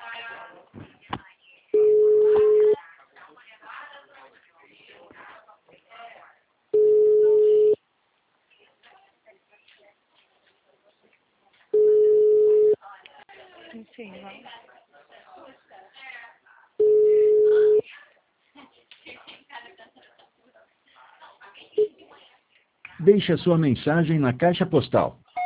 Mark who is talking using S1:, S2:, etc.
S1: Sim, vai.
S2: Deixe a sua mensagem na caixa postal